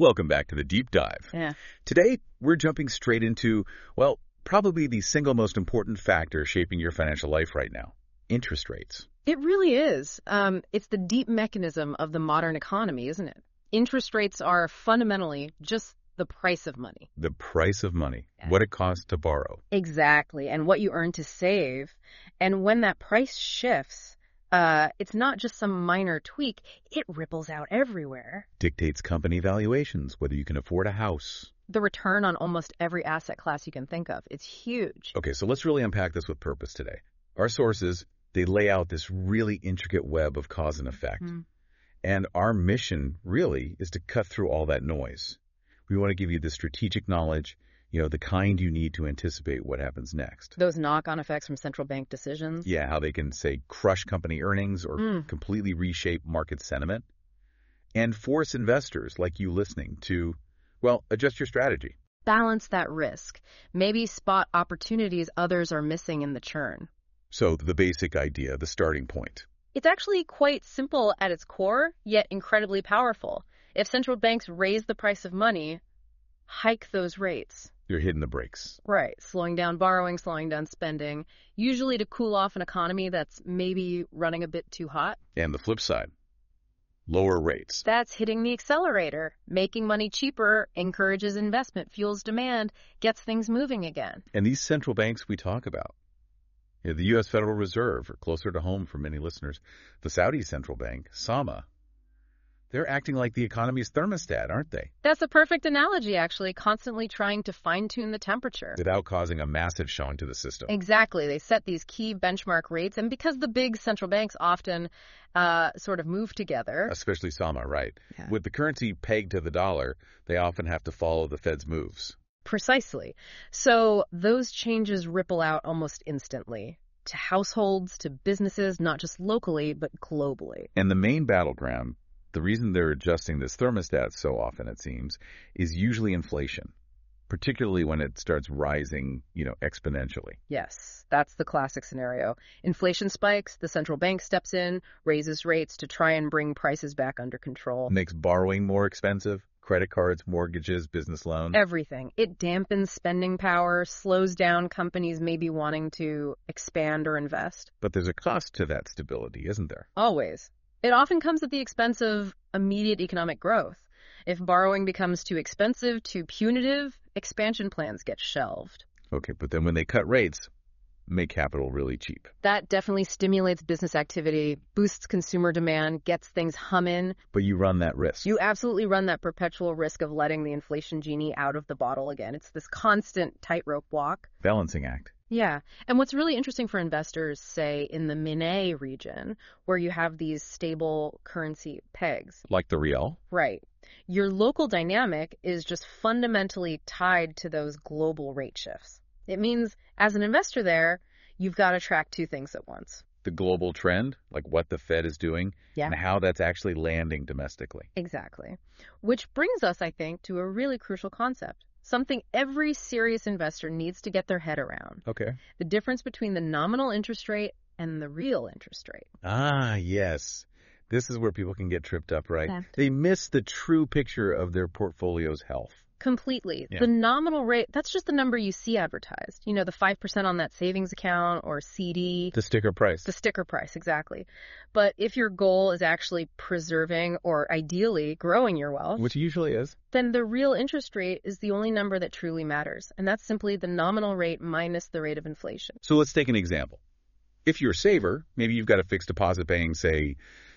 Welcome back to the Deep Dive. Yeah. Today, we're jumping straight into, well, probably the single most important factor shaping your financial life right now, interest rates. It really is. It's the deep mechanism of the modern economy, isn't it? Interest rates are fundamentally just the price of money. The price of money, Yeah. what it costs to borrow. Exactly, and what you earn to save. And when that price shifts, it's not just some minor tweak, it ripples out everywhere. Dictates company valuations, whether you can afford a house. The return on almost every asset class you can think of. It's huge. Okay, so let's really unpack this with purpose today. Our sources, they lay out this really intricate web of cause and effect. And our mission really is to cut through all that noise. We want to give you the strategic knowledge, the kind you need to anticipate what happens next. Those knock-on effects from central bank decisions. Yeah, how they can, say, crush company earnings or completely reshape market sentiment. And force investors like you listening to, well, adjust your strategy. Balance that risk. Maybe spot opportunities others are missing in the churn. So the basic idea, the starting point. It's actually quite simple at its core, yet incredibly powerful. If central banks raise the price of money, hike those rates. You're hitting the brakes. Right, slowing down borrowing, slowing down spending, usually to cool off an economy that's maybe running a bit too hot. And the flip side, lower rates. That's hitting the accelerator. Making money cheaper encourages investment, fuels demand, gets things moving again. And these central banks we talk about, the U.S. Federal Reserve, or closer to home for many listeners, the Saudi central bank, SAMA, they're acting like the economy's thermostat, aren't they? That's a perfect analogy, actually, constantly trying to fine-tune the temperature. Without causing a massive shock to the system. Exactly. They set these key benchmark rates, and because the big central banks often sort of move together. Especially SAMA, right? Yeah. With the currency pegged to the dollar, they often have to follow the Fed's moves. Precisely. So those changes ripple out almost instantly to households, to businesses, not just locally, but globally. And the main battleground, the reason they're adjusting this thermostat so often, it seems, is usually inflation, particularly when it starts rising, exponentially. Yes, that's the classic scenario. Inflation spikes, the central bank steps in, raises rates to try and bring prices back under control. Makes borrowing more expensive, credit cards, mortgages, business loans. Everything. It dampens spending power, slows down companies maybe wanting to expand or invest. But there's a cost to that stability, isn't there? Always. It often comes at the expense of immediate economic growth. If borrowing becomes too expensive, too punitive, expansion plans get shelved. Okay, but then when they cut rates, make capital really cheap. That definitely stimulates business activity, boosts consumer demand, gets things humming. But you run that risk. You absolutely run that perpetual risk of letting the inflation genie out of the bottle again. It's this constant tightrope walk. Balancing act. Yeah. And what's really interesting for investors, say, in the MENA region, where you have these stable currency pegs. Like the real? Right. Your local dynamic is just fundamentally tied to those global rate shifts. It means, as an investor there, you've got to track two things at once. The global trend, like what the Fed is doing, Yeah. and how that's actually landing domestically. Exactly. Which brings us, I think, to a really crucial concept. Something every serious investor needs to get their head around. Okay. The difference between the nominal interest rate and the real interest rate. Ah, yes. This is where people can get tripped up, right? Left. They miss the true picture of their portfolio's health. Completely. Yeah. The nominal rate, that's just the number you see advertised. The 5% on that savings account or CD. The sticker price. The sticker price, exactly. But if your goal is actually preserving or ideally growing your wealth, Which usually is. then the real interest rate is the only number that truly matters. And that's simply the nominal rate minus the rate of inflation. So let's take an example. If you're a saver, maybe you've got a fixed deposit paying, say,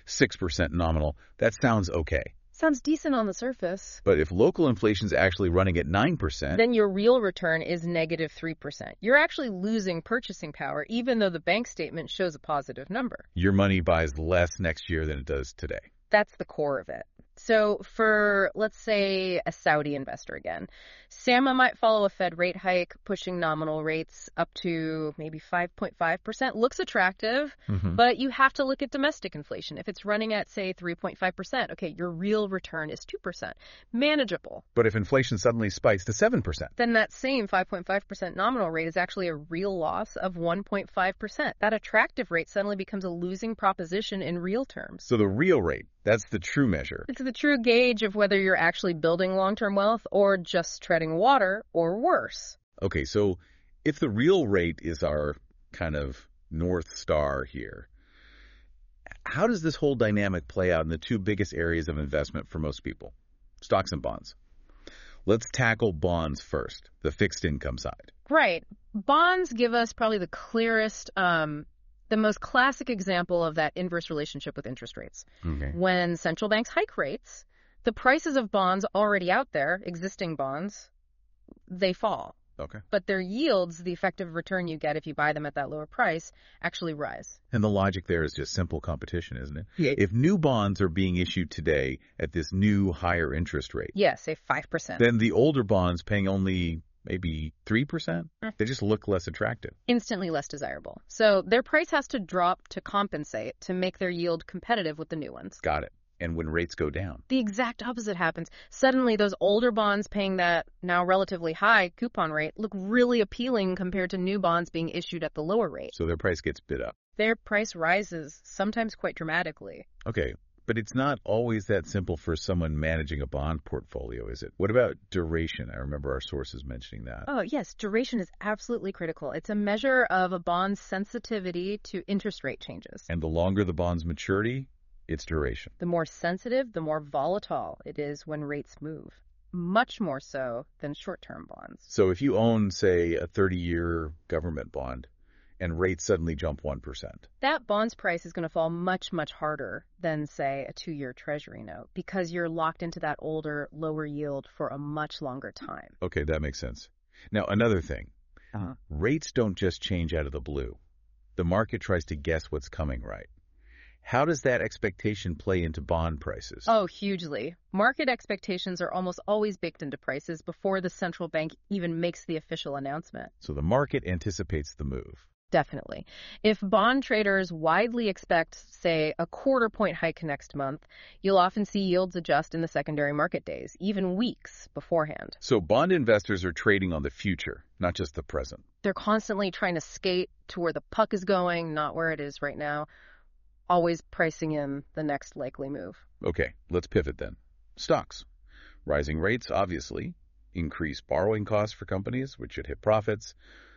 6% nominal. That sounds okay. Sounds decent on the surface. But if local inflation's actually running at 9%, Then your real return is negative 3%. You're actually losing purchasing power, even though the bank statement shows a positive number. your money buys less next year than it does today. That's the core of it. So for, let's say, a Saudi investor again, SAMA might follow a Fed rate hike, pushing nominal rates up to maybe 5.5%. Looks attractive, but you have to look at domestic inflation. If it's running at, say, 3.5%, okay, your real return is 2%. Manageable. But if inflation suddenly spikes to 7%, Then that same 5.5% nominal rate is actually a real loss of 1.5%. That attractive rate suddenly becomes a losing proposition in real terms. so the real rate, That's the true measure. It's the true gauge of whether you're actually building long-term wealth or just treading water or worse. Okay, so if the real rate is our kind of North Star here, how does this whole dynamic play out in the two biggest areas of investment for most people? Stocks and bonds. Let's tackle bonds first, the fixed income side. Right. Bonds give us probably the clearest, the most classic example of that inverse relationship with interest rates. Okay. When central banks hike rates, the prices of bonds already out there, existing bonds, they fall. Okay. But their yields, the effective return you get if you buy them at that lower price, actually rise. And the logic there is just simple competition, isn't it? Yeah. If new bonds are being issued today at this new higher interest rate, Yeah, say 5%. then the older bonds paying only maybe 3%, they just look less attractive. Instantly less desirable. So their price has to drop to compensate to make their yield competitive with the new ones. Got it. And when rates go down? The exact opposite happens. Suddenly, those older bonds paying that now relatively high coupon rate look really appealing compared to new bonds being issued at the lower rate. So their price gets bid up. Their price rises, sometimes quite dramatically. Okay, but it's not always that simple for someone managing a bond portfolio, is it? What about duration? I remember our sources mentioning that. Oh, yes, duration is absolutely critical. It's a measure of a bond's sensitivity to interest rate changes. And the longer the bond's maturity, its duration. The more sensitive, the more volatile it is when rates move. Much more so than short-term bonds. So if you own, say, a 30-year government bond and rates suddenly jump 1%. That bond's price is going to fall much, much harder than, say, a 2-year Treasury note because you're locked into that older, lower yield for a much longer time. Okay, that makes sense. Now, another thing. Rates don't just change out of the blue. The market tries to guess what's coming, right? How does that expectation play into bond prices? Oh, hugely. Market expectations are almost always baked into prices before the central bank even makes the official announcement. So the market anticipates the move. Definitely. If bond traders widely expect, say, a quarter-point hike next month, you'll often see yields adjust in the secondary market days, even weeks beforehand. So bond investors are trading on the future, not just the present. They're constantly trying to skate to where the puck is going, not where it is right now. Always pricing in the next likely move. Okay, let's pivot then. Stocks. Rising rates, obviously, increase borrowing costs for companies, which should hit profits.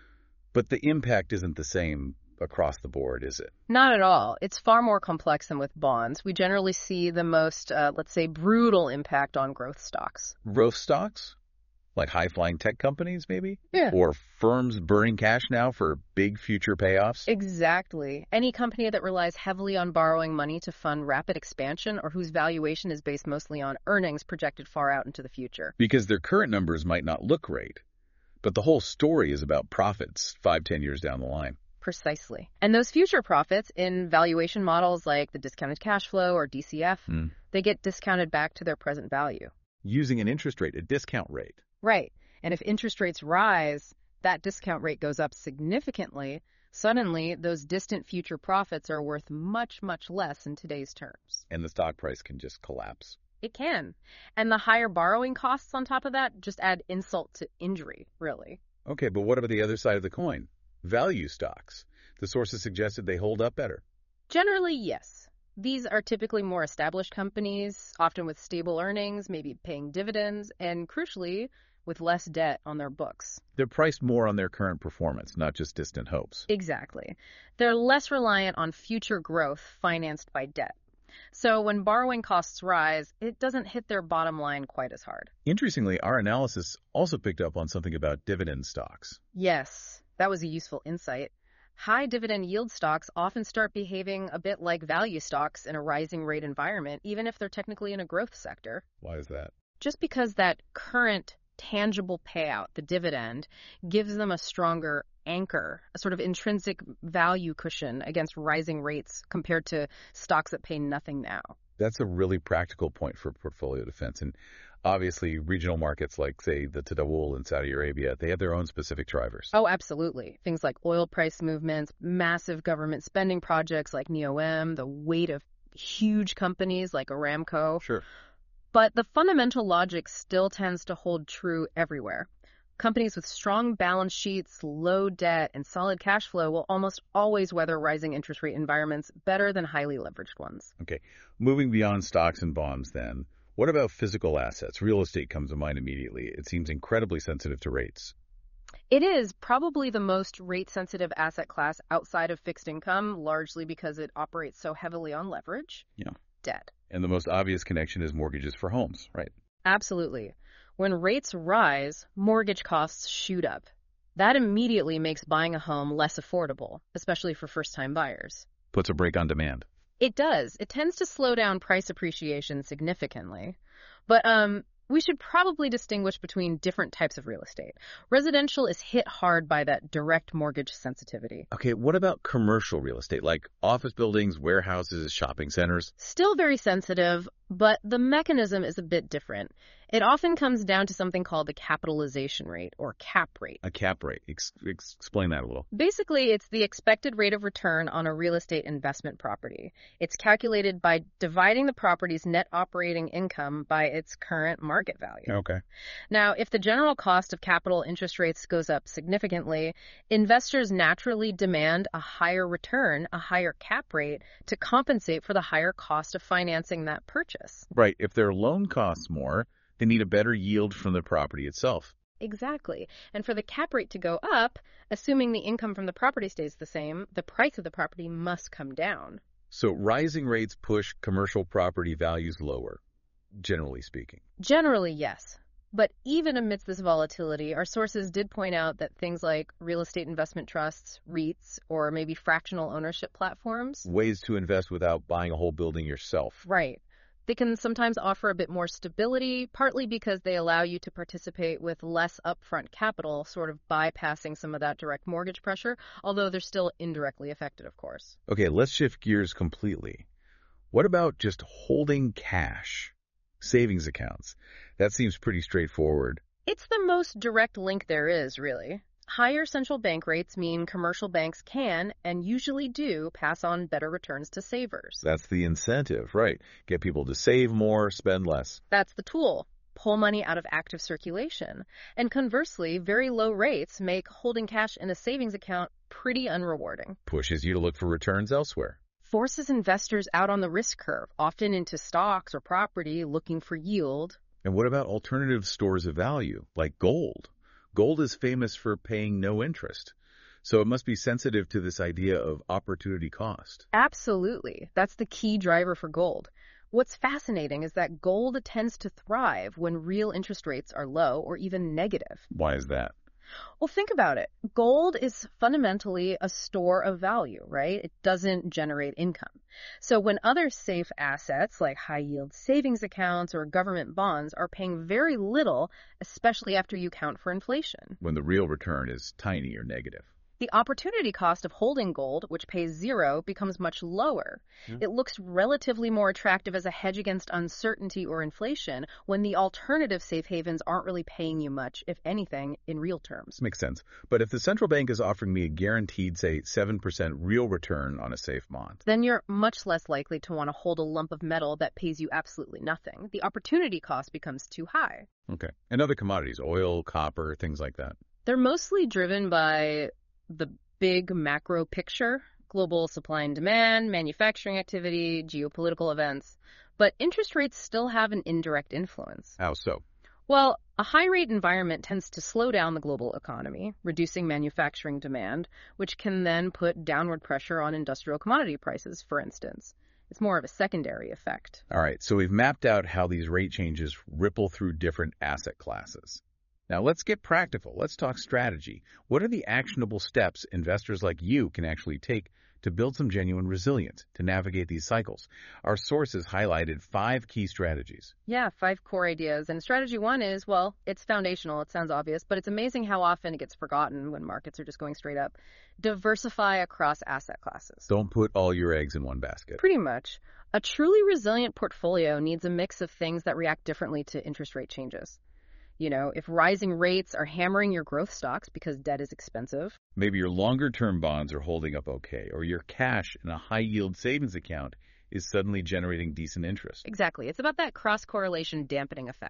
But the impact isn't the same across the board, is it? Not at all. It's far more complex than with bonds. We generally see the most, let's say, brutal impact on growth stocks. Growth stocks? Like high-flying tech companies, maybe? Yeah. Or firms burning cash now for big future payoffs? Exactly. Any company that relies heavily on borrowing money to fund rapid expansion or whose valuation is based mostly on earnings projected far out into the future. Because their current numbers might not look great, but the whole story is about profits 5-10 years down the line. Precisely. And those future profits in valuation models like the discounted cash flow or DCF, they get discounted back to their present value. Using an interest rate, a discount rate. Right. And if interest rates rise, that discount rate goes up significantly. Suddenly, those distant future profits are worth much, much less in today's terms. And the stock price can just collapse. It can. And the higher borrowing costs on top of that just add insult to injury, really. Okay, but what about the other side of the coin? Value stocks. The sources suggested they hold up better. Generally, yes. These are typically more established companies, often with stable earnings, maybe paying dividends, and crucially, with less debt on their books. They're priced more on their current performance, not just distant hopes. Exactly. They're less reliant on future growth financed by debt. So when borrowing costs rise, it doesn't hit their bottom line quite as hard. Interestingly, our analysis also picked up on something about dividend stocks. Yes, that was a useful insight. High dividend yield stocks often start behaving a bit like value stocks in a rising rate environment, even if they're technically in a growth sector. Why is that? Just because that current tangible payout, the dividend, gives them a stronger anchor, a sort of intrinsic value cushion against rising rates compared to stocks that pay nothing now. That's a really practical point for portfolio defense. And obviously, regional markets like, say, the Tadawul in Saudi Arabia, they have their own specific drivers. Oh, absolutely. Things like oil price movements, massive government spending projects like NEOM, the weight of huge companies like Aramco. Sure. But the fundamental logic still tends to hold true everywhere. Companies with strong balance sheets, low debt, and solid cash flow will almost always weather rising interest rate environments better than highly leveraged ones. Okay, moving beyond stocks and bonds then, what about physical assets? Real estate comes to mind immediately. It seems incredibly sensitive to rates. It is probably the most rate-sensitive asset class outside of fixed income, largely because it operates so heavily on leverage. Yeah. Debt. And the most obvious connection is mortgages for homes, right? Absolutely. When rates rise, mortgage costs shoot up. That immediately makes buying a home less affordable, especially for first-time buyers. Puts a brake on demand. It does. It tends to slow down price appreciation significantly. But we should probably distinguish between different types of real estate. Residential is hit hard by that direct mortgage sensitivity. Okay, what about commercial real estate, like office buildings, warehouses, shopping centers? Still very sensitive, but the mechanism is a bit different. It often comes down to something called the capitalization rate, or cap rate. A cap rate. Explain that a little. Basically, it's the expected rate of return on a real estate investment property. It's calculated by dividing the property's net operating income by its current market value. Okay. Now, if the general cost of capital interest rates goes up significantly, investors naturally demand a higher return, a higher cap rate, to compensate for the higher cost of financing that purchase. Right. If their loan costs more, they need a better yield from the property itself. Exactly. And for the cap rate to go up, assuming the income from the property stays the same, the price of the property must come down. So rising rates push commercial property values lower, generally speaking. Generally, yes. But even amidst this volatility, our sources did point out that things like real estate investment trusts, REITs, or maybe fractional ownership platforms. Ways to invest without buying a whole building yourself. Right. They can sometimes offer a bit more stability, partly because they allow you to participate with less upfront capital, sort of bypassing some of that direct mortgage pressure, although they're still indirectly affected, of course. Okay, let's shift gears completely. What about just holding cash? Savings accounts. That seems pretty straightforward. It's the most direct link there is, really. Higher central bank rates mean commercial banks can, and usually do, pass on better returns to savers. That's the incentive, right? Get people to save more, spend less. That's the tool. Pull money out of active circulation. And conversely, very low rates make holding cash in a savings account pretty unrewarding. Pushes you to look for returns elsewhere. Forces investors out on the risk curve, often into stocks or property, looking for yield. And what about alternative stores of value, like gold? Gold is famous for paying no interest, so it must be sensitive to this idea of opportunity cost. Absolutely. That's the key driver for gold. What's fascinating is that gold tends to thrive when real interest rates are low or even negative. Why is that? Well, think about it. Gold is fundamentally a store of value, right? It doesn't generate income. So when other safe assets like high-yield savings accounts or government bonds are paying very little, especially after you count for inflation. When the real return is tiny or negative. The opportunity cost of holding gold, which pays zero, becomes much lower. It looks relatively more attractive as a hedge against uncertainty or inflation when the alternative safe havens aren't really paying you much, if anything, in real terms. Makes sense. But if the central bank is offering me a guaranteed, say, 7% real return on a safe bond, then you're much less likely to want to hold a lump of metal that pays you absolutely nothing. The opportunity cost becomes too high. Okay. And other commodities, oil, copper, things like that. They're mostly driven by the big macro picture, global supply and demand, manufacturing activity, geopolitical events. But interest rates still have an indirect influence. How so? Well, a high-rate environment tends to slow down the global economy, reducing manufacturing demand, which can then put downward pressure on industrial commodity prices, for instance. It's more of a secondary effect. All right, so we've mapped out how these rate changes ripple through different asset classes. Now let's get practical. Let's talk strategy. What are the actionable steps investors like you can actually take to build some genuine resilience to navigate these cycles? Our sources highlighted 5 key strategies. Yeah, 5 core ideas. And strategy 1 is, well, it's foundational. It sounds obvious, but it's amazing how often it gets forgotten when markets are just going straight up. Diversify across asset classes. Don't put all your eggs in one basket. Pretty much. A truly resilient portfolio needs a mix of things that react differently to interest rate changes. You know, if rising rates are hammering your growth stocks because debt is expensive. Maybe your longer-term bonds are holding up okay, or your cash in a high-yield savings account is suddenly generating decent interest. Exactly. It's about that cross-correlation dampening effect.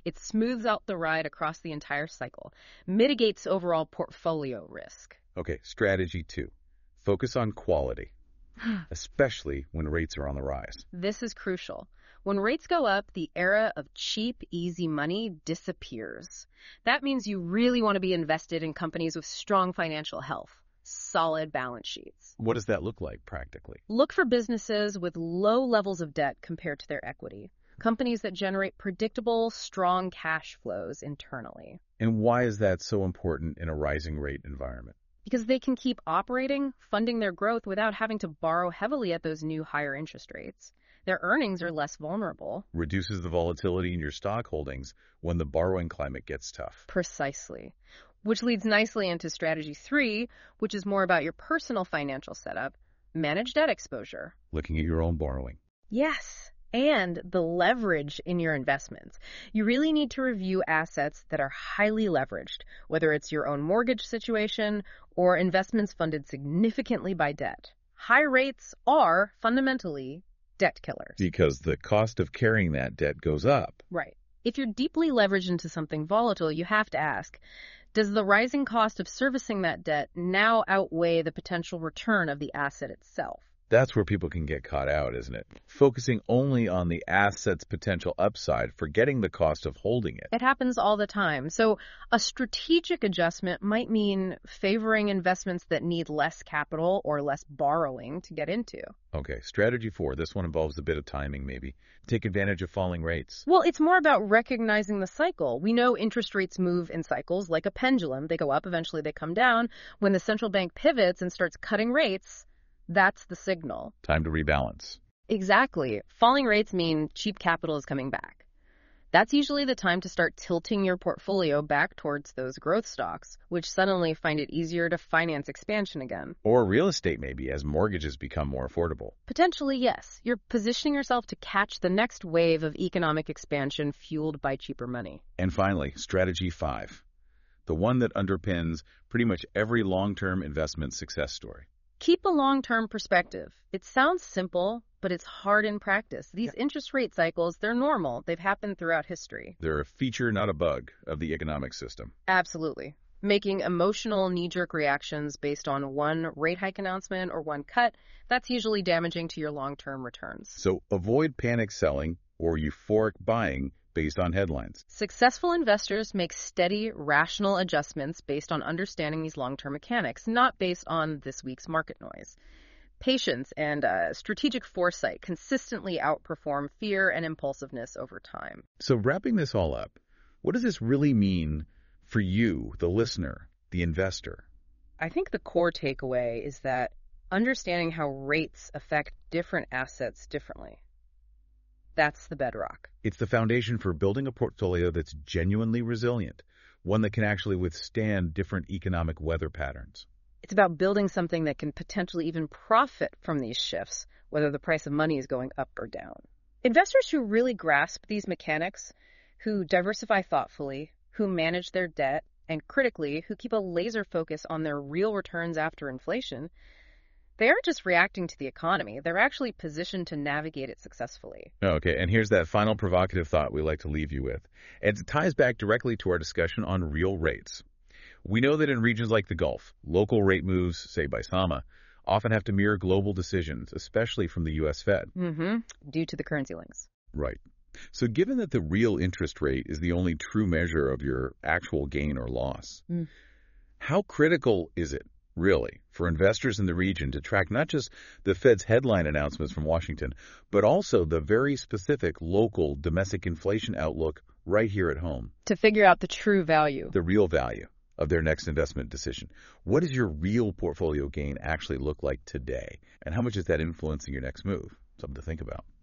It smooths out the ride across the entire cycle, mitigates overall portfolio risk. Okay, strategy 2. Focus on quality, especially when rates are on the rise. This is crucial. When rates go up, the era of cheap, easy money disappears. That means you really want to be invested in companies with strong financial health, solid balance sheets. What does that look like practically? Look for businesses with low levels of debt compared to their equity. Companies that generate predictable, strong cash flows internally. And why is that so important in a rising rate environment? Because they can keep operating, funding their growth without having to borrow heavily at those new higher interest rates. Their earnings are less vulnerable. Reduces the volatility in your stock holdings when the borrowing climate gets tough. Precisely. Which leads nicely into strategy 3, which is more about your personal financial setup. Manage debt exposure. Looking at your own borrowing. Yes. And the leverage in your investments. You really need to review assets that are highly leveraged, whether it's your own mortgage situation or investments funded significantly by debt. High rates are fundamentally debt killers. Because the cost of carrying that debt goes up. Right. If you're deeply leveraged into something volatile, you have to ask, does the rising cost of servicing that debt now outweigh the potential return of the asset itself? That's where people can get caught out, isn't it? Focusing only on the asset's potential upside, forgetting the cost of holding it. It happens all the time. So a strategic adjustment might mean favoring investments that need less capital or less borrowing to get into. Okay, strategy 4. This one involves a bit of timing, maybe. Take advantage of falling rates. Well, it's more about recognizing the cycle. We know interest rates move in cycles like a pendulum. They go up, eventually they come down. When the central bank pivots and starts cutting rates, that's the signal. Time to rebalance. Exactly. Falling rates mean cheap capital is coming back. That's usually the time to start tilting your portfolio back towards those growth stocks, which suddenly find it easier to finance expansion again. Or real estate, maybe, as mortgages become more affordable. Potentially, yes. You're positioning yourself to catch the next wave of economic expansion fueled by cheaper money. And finally, strategy 5. The one that underpins pretty much every long-term investment success story. Keep a long-term perspective. It sounds simple, but it's hard in practice. These interest rate cycles, they're normal. They've happened throughout history. They're a feature, not a bug, of the economic system. Absolutely. Making emotional knee-jerk reactions based on one rate hike announcement or one cut, that's usually damaging to your long-term returns. So avoid panic selling or euphoric buying based on headlines. Successful investors make steady, rational adjustments based on understanding these long-term mechanics, not based on this week's market noise. Patience and strategic foresight consistently outperform fear and impulsiveness over time. So wrapping this all up, what does this really mean for you, the listener, the investor? I think the core takeaway is that understanding how rates affect different assets differently. That's the bedrock. It's the foundation for building a portfolio that's genuinely resilient, one that can actually withstand different economic weather patterns. It's about building something that can potentially even profit from these shifts, whether the price of money is going up or down. Investors who really grasp these mechanics, who diversify thoughtfully, who manage their debt, and critically, who keep a laser focus on their real returns after inflation, they aren't just reacting to the economy. They're actually positioned to navigate it successfully. Okay, and here's that final provocative thought we like to leave you with. It ties back directly to our discussion on real rates. We know that in regions like the Gulf, local rate moves, say by SAMA, often have to mirror global decisions, especially from the U.S. Fed. Due to the currency links. Right. So given that the real interest rate is the only true measure of your actual gain or loss, how critical is it, really, for investors in the region to track not just the Fed's headline announcements from Washington, but also the very specific local domestic inflation outlook right here at home? To figure out the true value. The real value of their next investment decision. What does your real portfolio gain actually look like today? And how much is that influencing your next move? Something to think about.